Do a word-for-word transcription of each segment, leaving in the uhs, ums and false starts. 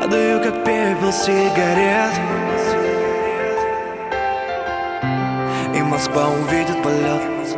Падаю, как пепел сигарет, и Москва увидит полет.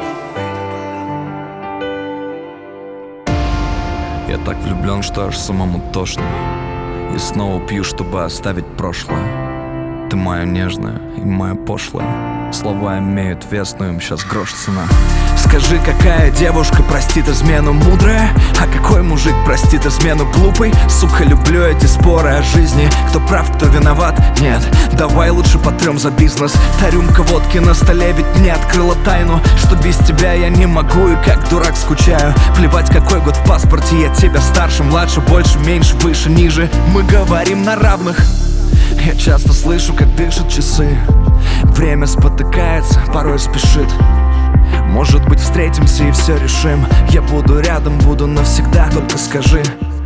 Я так влюблен, что аж самому тошно. И снова пью, чтобы оставить прошлое. Ты моя нежная и моя пошлая. Слова имеют вес, но им сейчас грош цена. Скажи, какая девушка простит измену мудрая, а какой мужик простит измену глупый? Сука, люблю эти споры о жизни. Кто прав, кто виноват? Нет, давай лучше потрем за бизнес. Та рюмка водки на столе ведь мне открыла тайну, что без тебя я не могу и как дурак скучаю. Плевать, какой год в паспорте, я тебя старше, младше, больше, меньше, выше, ниже. Мы говорим на равных. Я часто слышу, как дышат часы. Время спотыкается, порой спешит. Может быть, встретимся и все решим. Я буду рядом, буду навсегда, только скажи.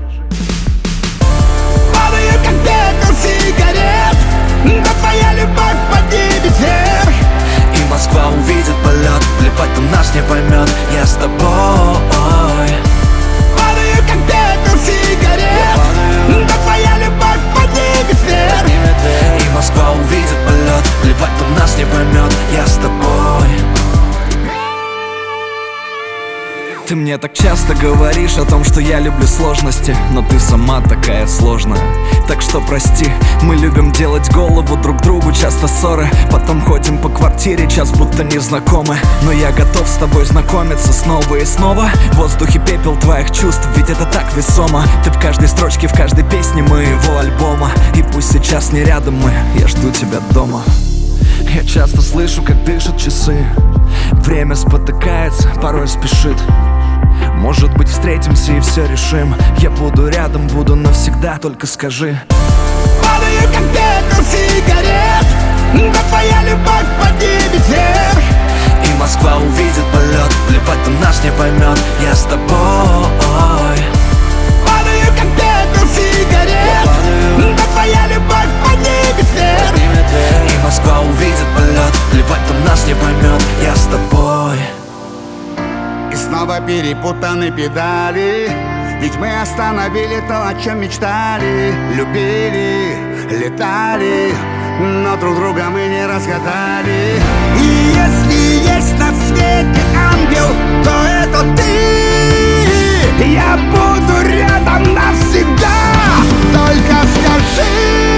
Падаю, как пепел сигарет, но твоя любовь поднимет вверх. И Москва увидит полет, плевать, он нас не поймет. Я с тобой. Падаю, как пепел сигарет, но твоя любовь поднимет вверх. И Москва увидит полет, плевать, он нас не поймет. Я с тобой. Ты мне так часто говоришь о том, что я люблю сложности, но ты сама такая сложная. Так что прости, мы любим делать голову друг другу, часто ссоры. Потом ходим по квартире, час будто незнакомы. Но я готов с тобой знакомиться снова и снова. В воздухе пепел твоих чувств, ведь это так весомо. Ты в каждой строчке, в каждой песне моего альбома. И пусть сейчас не рядом мы, я жду тебя дома. Я часто слышу, как дышат часы. Время спотыкается, порой спешит. Может быть, встретимся и все решим. Я буду рядом, буду навсегда, только скажи. Падаю, как пепел сигарет, но твоя любовь поднимет вверх. И Москва увидит полет, плевать, он нас не поймет. Я с тобой. Падаю, как пепел сигарет, но твоя любовь поднимет вверх. И Москва увидит полет, плевать, он нас не поймет. Я с тобой. И снова перепутаны педали, ведь мы остановили то, о чем мечтали. Любили, летали, но друг друга мы не разгадали. И если есть на свете ангел, то это ты. Я буду рядом навсегда, только скажи.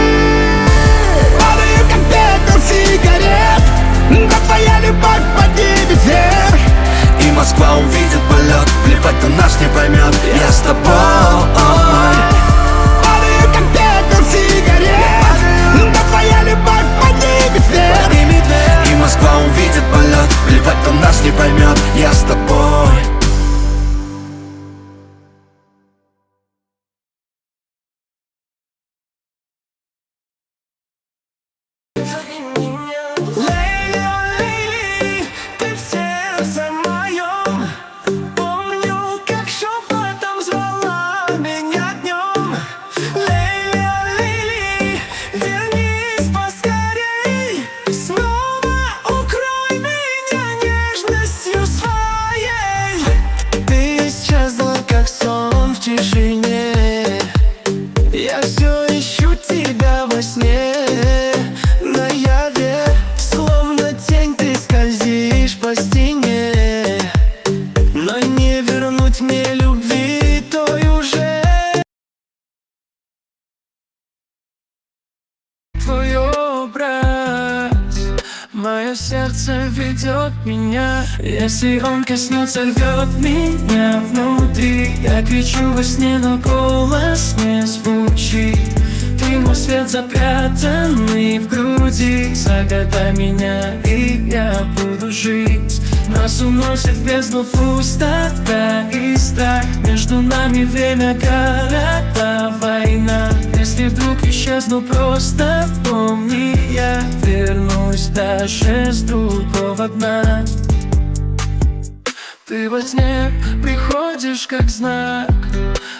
Падаю, как пепел сигарет, но твоя любовь поднимет вверх. И Москва увидит полет, плевать, он нас не поймет. Я с тобой. Падаю, как пепел сигарет, но твоя любовь поднимет вверх. И Москва увидит полет, плевать, он нас не поймет. Я с тобой. Мое сердце ведет меня. Если он коснется, рвет меня внутри. Я кричу во сне, но голос не звучит. Ты мой свет, запрятанный в груди. Загадай меня, и я буду жить. Нас уносит в бездну пустота и страх. Между нами время, города, война. Если вдруг исчезну, просто помни, я вернусь даже с другого дна. Ты во сне приходишь как знак,